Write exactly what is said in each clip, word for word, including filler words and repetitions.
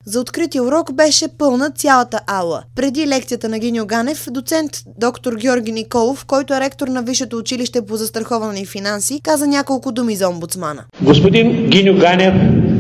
За открития урок беше пълна цялата аула. Преди лекцията на Гиньо Ганев, доцент доктор Георги Николов, който е ректор на Висшето училище по застраховане и финанси, каза няколко думи за омбудсмана. Господин Гиньо Ганев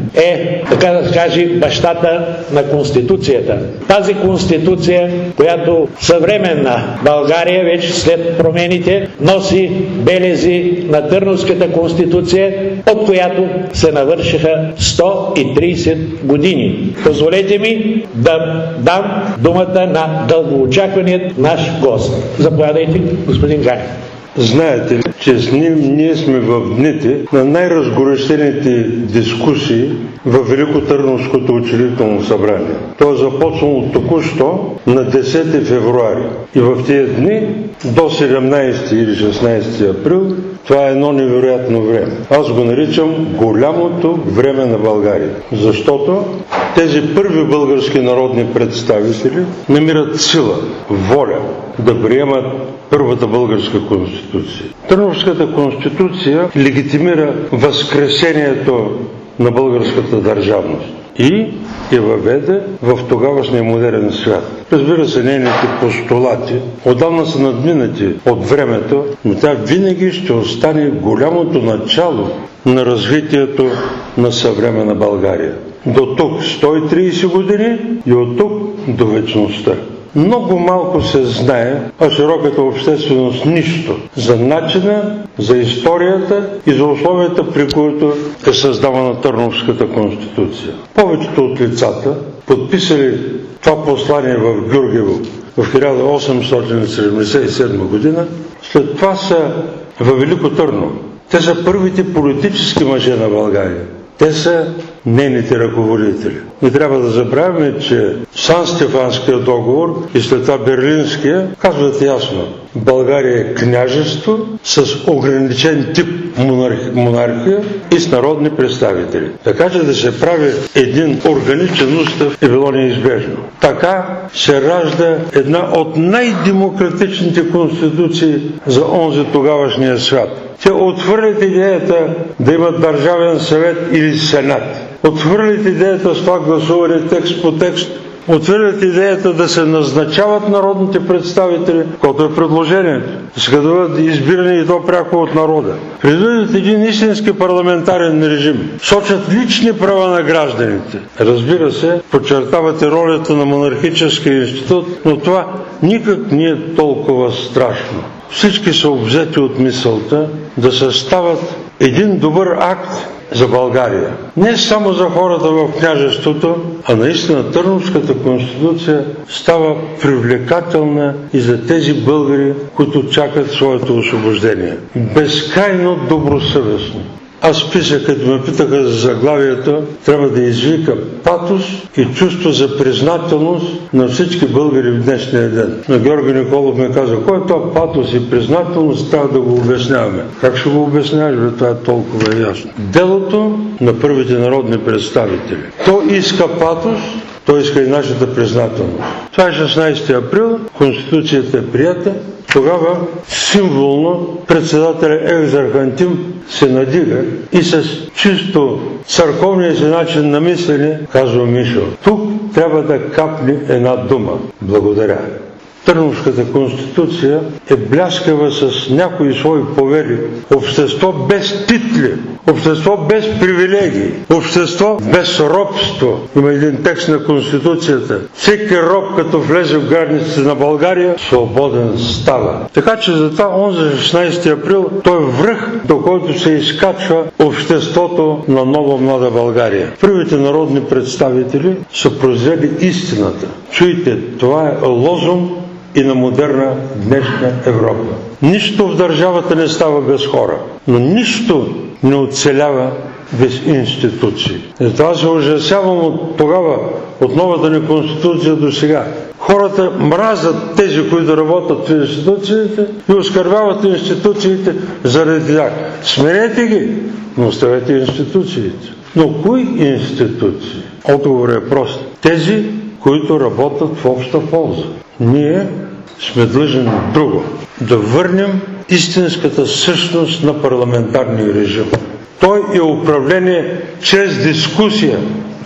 е, така да се каже, бащата на Конституцията. Тази Конституция, която съвременна България вече след промените носи белези на Търновската Конституция, от която се навършиха сто и трийсет години. Позволете ми да дам думата на дългоочакваният наш гост. Заповядайте, господин Ганев. Знаете ли, че с ним ние сме в дните на най-разгорещените дискусии в Великотърновското учредително събрание. То е започнало току-що на десети февруари. И в тези дни до седемнайсети или шестнайсети април това е едно невероятно време. Аз го наричам голямото време на България. Защото тези първи български народни представители намират сила, воля да приемат първата българска конституция. Търновската конституция легитимира възкресението на българската държавност и я въведе в тогавашния модерен свят. Разбира се, нейните постулати отдавна са надминати от времето, но тя винаги ще остане голямото начало на развитието на съвременна България. До тук сто и трийсет години и от тук до вечността. Много малко се знае, а широката общественост нищо за начина, за историята и за условията, при които е създавана Търновската конституция. Повечето от лицата, подписали това послание в Гюргево в хиляда осемстотин седемдесет и седма година, след това са във Велико Търново. Те са първите политически мъже на България. Те са нейните ръководители. Не трябва да забравяме, че Сан-Стефанския договор и след това Берлинския казват ясно: България е княжество с ограничен тип монархия, монархия и с народни представители. Така че да се прави един органичен устав е било неизбежно. Така се ражда една от най-демократичните конституции за онзи тогавашния свят. Те отхвърлят идеята да имат държавен съвет или сенат. Отхвърлят идеята с това гласуване текст по текст. Отхвърлят идеята да се назначават народните представители, което е предложението. Иска да бъдат избирани и то пряко от народа. Предвидят един истински парламентарен режим. Сочат лични права на гражданите. Разбира се, подчертавате ролята на монархическия институт, но това никак не е толкова страшно. Всички са обзети от мисълта да съставят един добър акт за България. Не само за хората в княжеството, а наистина Търновската конституция става привлекателна и за тези българи, които чакат своето освобождение. Безкрайно добросъвестно. Аз писах, като ме питаха за заглавието, трябва да извика патос и чувство за признателност на всички българи в днешния ден. На Георги Николов ми каза: кой е това патос и признателност, трябва да го обясняваме. Как ще го обясняваш, бе? Това е толкова ясно. Делото на първите народни представители. То иска патос, той иска и нашата признателност. Това е шестнайсети април, Конституцията е прията. Тогава символно председателя Екзархантим се надига и с чисто църковния си начин на мислене казва Мишо: тук трябва да капне една дума. Благодаря. Търновската конституция е бляскава с някои свои повели. Общество без титли, общество без привилегии, общество без робство. Има един текст на конституцията: всеки роб, като влезе в границите на България, свободен става. Така че затова онзи шестнайсети април той е връх, до който се изкачва обществото на нова млада България. Първите народни представители са произвели истината. Чуйте, това е лозунг и на модерна днешна Европа. Нищо в държавата не става без хора, но нищо не оцелява без институции. Затова се ужасявам от тогава, от новата ни конституция до сега. Хората мразят тези, които работят в институциите и оскърбяват институциите заради тях. Сменете ги, но оставете институциите. Но кои институции? Отговорът е прост. Тези, които работят в обща полза. Ние сме длъжни на друго. Да върнем истинската същност на парламентарния режим. Той е управление чрез дискусия.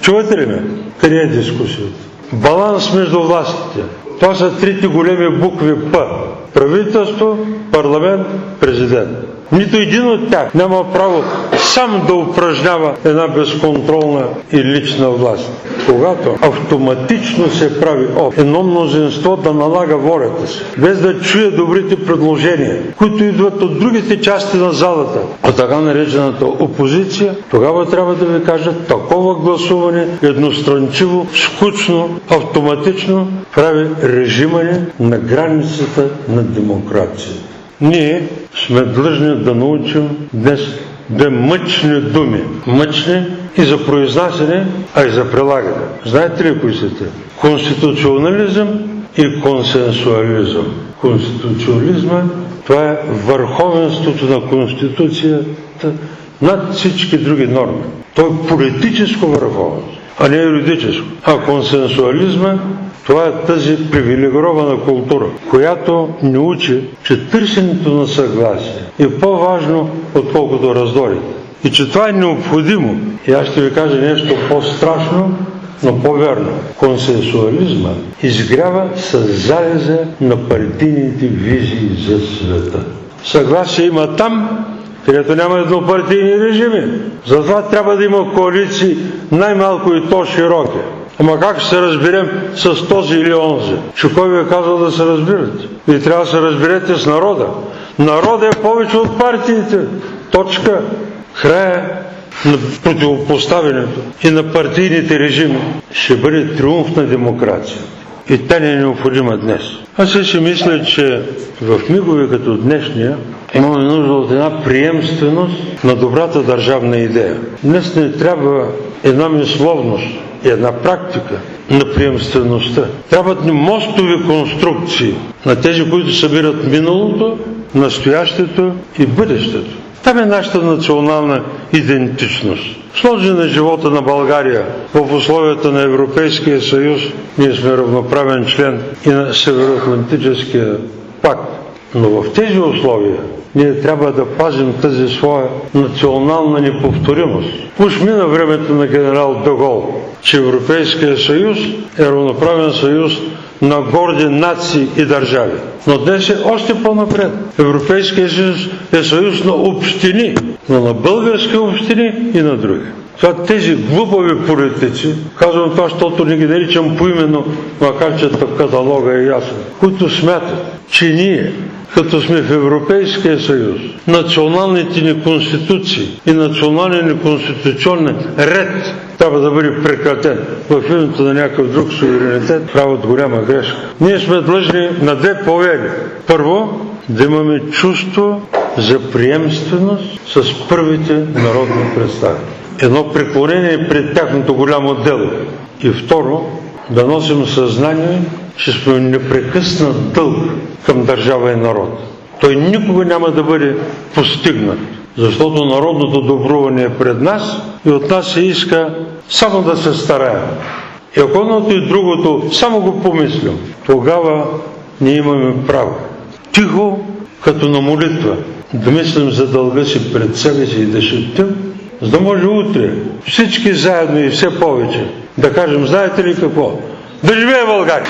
Чувате ли ме? Къде е дискусията? Баланс между властите. Това са трите големи букви П. Правителство, парламент, президент. Нито един от тях няма право сам да упражнява една безконтролна и лична власт. Когато автоматично се прави оп, едно мнозинство да налага волята си, без да чуе добрите предложения, които идват от другите части на залата, от така наречената опозиция, тогава трябва да ви кажа, такова гласуване едностранчиво, скучно, автоматично прави режимане на границата на демокрацията. Ние сме длъжни да научим днес две мъчни думи. Мъчни и за произнасяне, а и за прилагане. Знаете ли кои са те? Конституционализъм и консенсуализъм. Конституционализма, това е върховенството на Конституцията над всички други норми. То е политическо върховенство, а не юридическо. А консенсуализма, това е тази привилегирована култура, която ни учи, че търсенето на съгласие е по-важно, отколкото раздорите. И че това е необходимо. И аз ще ви кажа нещо по-страшно, но по-верно. Консенсуализма изгрява с залеза на партийните визии за света. Съгласие има там, където няма еднопартийни режими. Затова трябва да има коалиции, най-малко и то широки. Ама как ще се разберем с този или онзи? Че кой ви е казал да се разбирате? Вие трябва да се разберете с народа. Народът е повече от партиите. Точка. Края на противопоставянето и на партийните режими ще бъде триумф на демокрация. И тя не е необходима днес. Аз си мисля, че в мигове като днешния имаме нужда от една приемственост на добрата държавна идея. Днес не трябва една мисловност и една практика на приемствеността. Трябват ни мостови конструкции на тези, които събират миналото, настоящето и бъдещето. Там е нашата национална идентичност. Сложи на живота на България в условията на Европейския съюз, ние сме равноправен член и на Североатлантическия пакт. Но в тези условия ние трябва да пазим тази своя национална неповторимост. Уж мина времето на генерал де Гол, че Европейския съюз е равноправен съюз на горди нации и държави. Но днес е още по-напред. Европейския съюз е съюз на общини, но на български общини и на други. Това тези глупави политици, казвам това, защото не ги наричам поименно, макар че каталога е ясен, които смятат, че ние, като сме в Европейския съюз, националните ни конституции и националния ни конституционен ред трябва да бъде прекратен в името на някакъв друг суверенитет, правят голяма грешка. Ние сме длъжни на две повели. Първо, да имаме чувство за приемственост с първите народни представители. Едно преклонение пред тяхното голямо дело. И второ, да носим съзнание, че сме непрекъснат дълг към държава и народ. Той никога няма да бъде постигнат, защото народното добруване е пред нас и от нас се иска само да се стараем. И ако едното и другото само го помислим, тогава ние имаме право. Тихо, като на молитва, да мислим за дълга си пред себе си и да шептим, за да може утре всички заедно и все повече да кажем, знаете ли какво? Да живее България!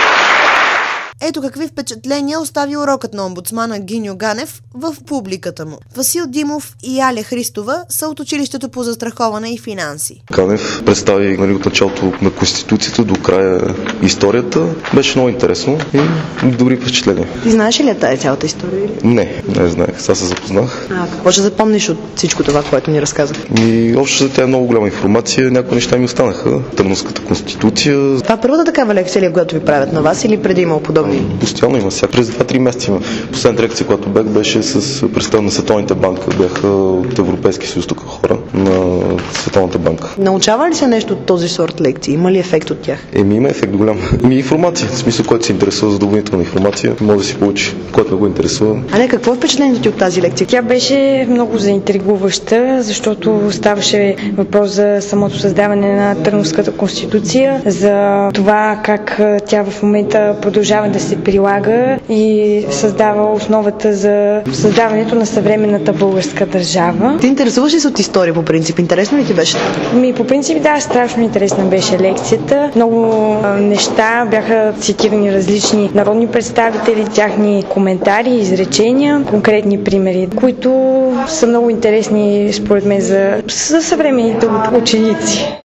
Ето какви впечатления остави урокът на омбудсмана Гиньо Ганев в публиката му. Васил Димов и Аля Христова са от училището по застраховане и финанси. Ганев представи, нали, от началото на Конституцията до края историята. Беше много интересно и добри впечатления. Ти знаеш ли тая цялата история? Не, не знаех. Сега се запознах. А какво ще запомниш от всичко това, което ни разказах? И общо за тя е много голяма информация. Някои неща ми останаха. Търновската конституция. Това първата такава лекция ли, която ви правят на вас или преди имал подобни? Постоянно има сега. През два-три месеца има. Последната лекция, която бях, беше с представител на Световната банка. Бяха от Европейския съюз тук хора на Световната банка. Научава ли се нещо от този сорт лекции? Има ли ефект от тях? Еми, има ефект голям. Ми информация. В смисъл, който се интересува за допълнителна информация, може да си получи, който не го интересува. Але какво е впечатлението ти от тази лекция? Тя беше много заинтригуваща, защото ставаше въпрос за самото създаване на Търновската конституция, за това как тя в момента продължава да се прилага и създава основата за създаването на съвременната българска държава. Ти интересуваш ли се от история по принцип? Интересно ли ти беше? Ми, по принцип, да, страшно интересна беше лекцията. Много а, неща бяха цитирани различни народни представители, тяхни коментари, изречения, конкретни примери, които са много интересни според мен за, за съвременните ученици.